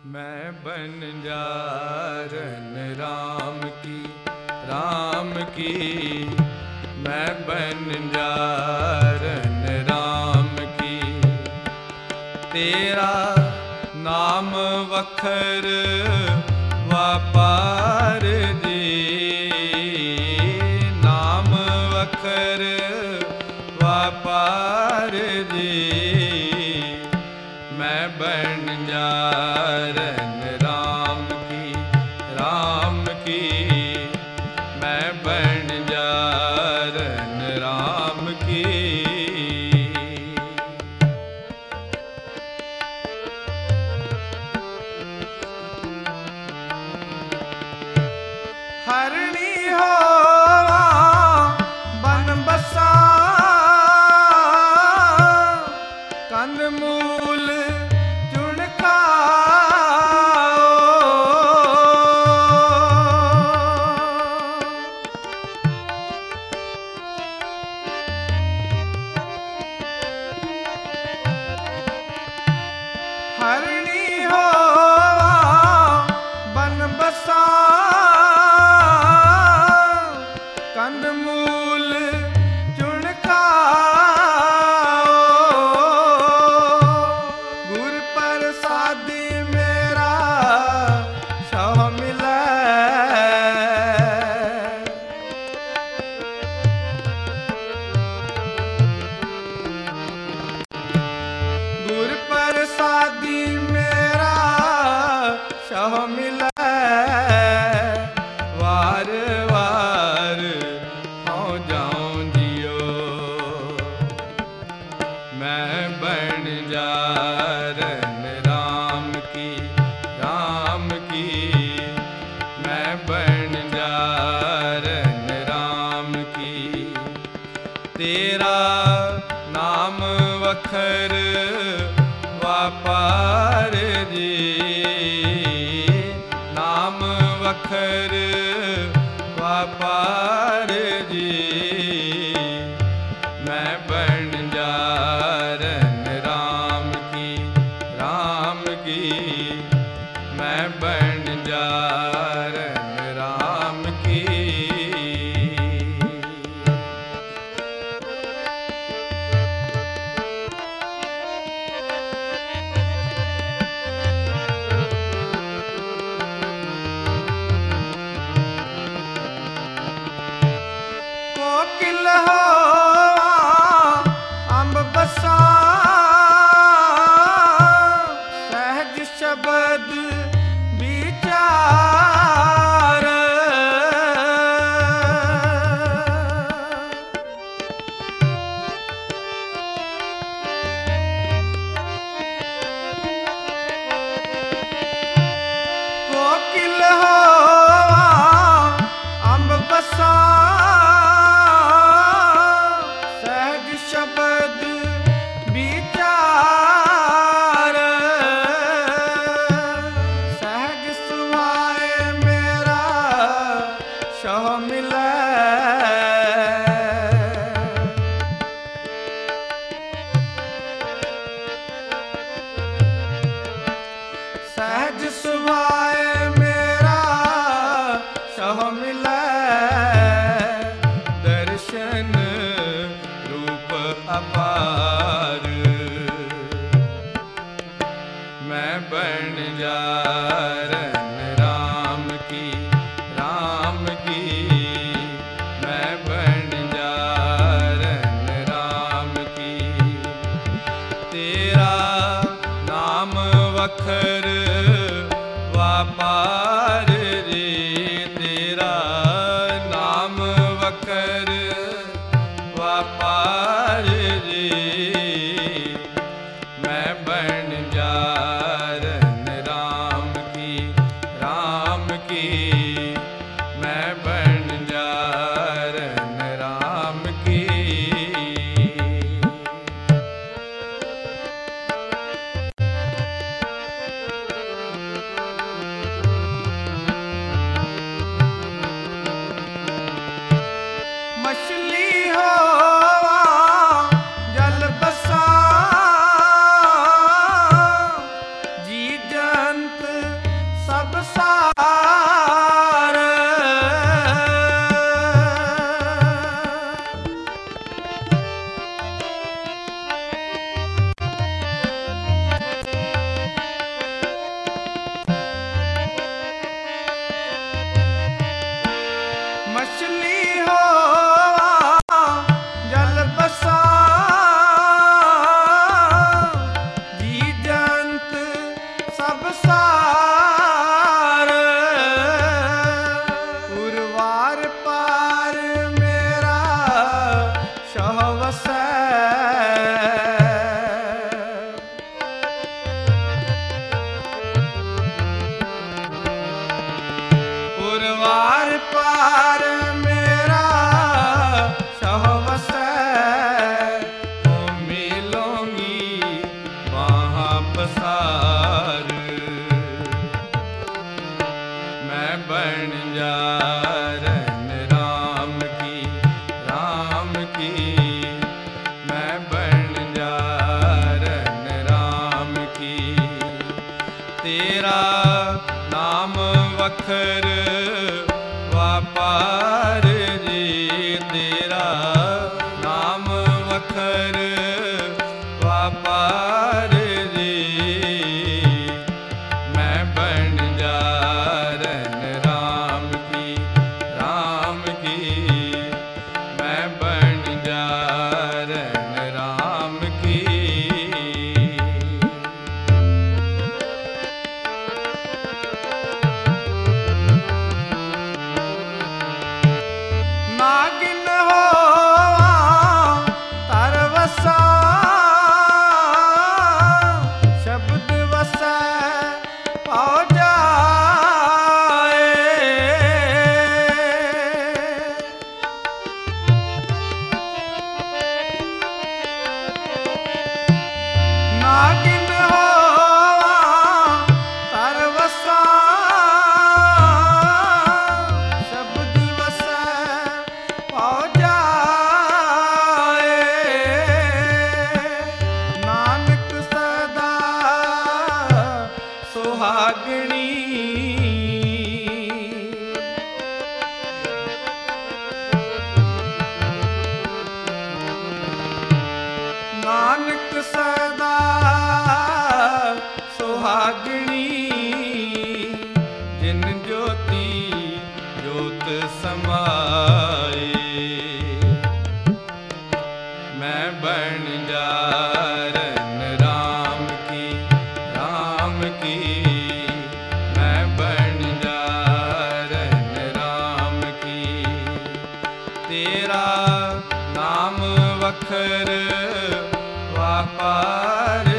मैं बंजारन राम की मैं बंजारन राम की। तेरा नाम वखर व्यापार जी, नाम वखर व्यापार जी। मैं बंजारन राम की मैं बंजारन राम की। हरणी होवा बन बसा, कंदमूल चुनका हरणी होवा बन बसा, कंदमूल चुनका गुर प्रसादी मेरा सह मिलै। गुर प्रसादी मेरा सह मिलै, वार वार हो जाऊं जियो। मैं बंजारन राम की मैं बंजारन राम की। तेरा नाम वखर व्यापार जी, नाम वखर व्यापार जी। मैं बंजारन राम की मैं बंजारन राम की। कोकिल होवा अम्ब बसा, सहज शब्द विचार। कोकिल होवा अम्ब बसा, सहज शब्द विचार। सहज सुभाए मेरा सह मिलै, सहज सुभाए मेरा सह मिलै। दर्शन रूप अपार मैं बंजारन राम की मैं बंजारन राम की। तेरा नाम वखर व्यापार रे, तेरा नाम वखर व्यापार रे। मैं बंजारन राम की मैं बंजारन राम की। मछली होवा जल बसा, वखर वापार जी, तेरा नाम वखर वापार जी। मैं बन जारन राम की, राम की। मैं बन जारन राम की। नागिन होवा तर वसा, शब्द वसै पाओ जाए। नागिन होवा तर वसा, शब्द वसै पाओ जाए। नानक सदा सुहागणी, नानक सदा सुहागणी। जिन ज्योति ज्योत समाए। मैं बन जारन राम की, राम की। मैं बन जारन राम की। तेरा नाम वखर वापार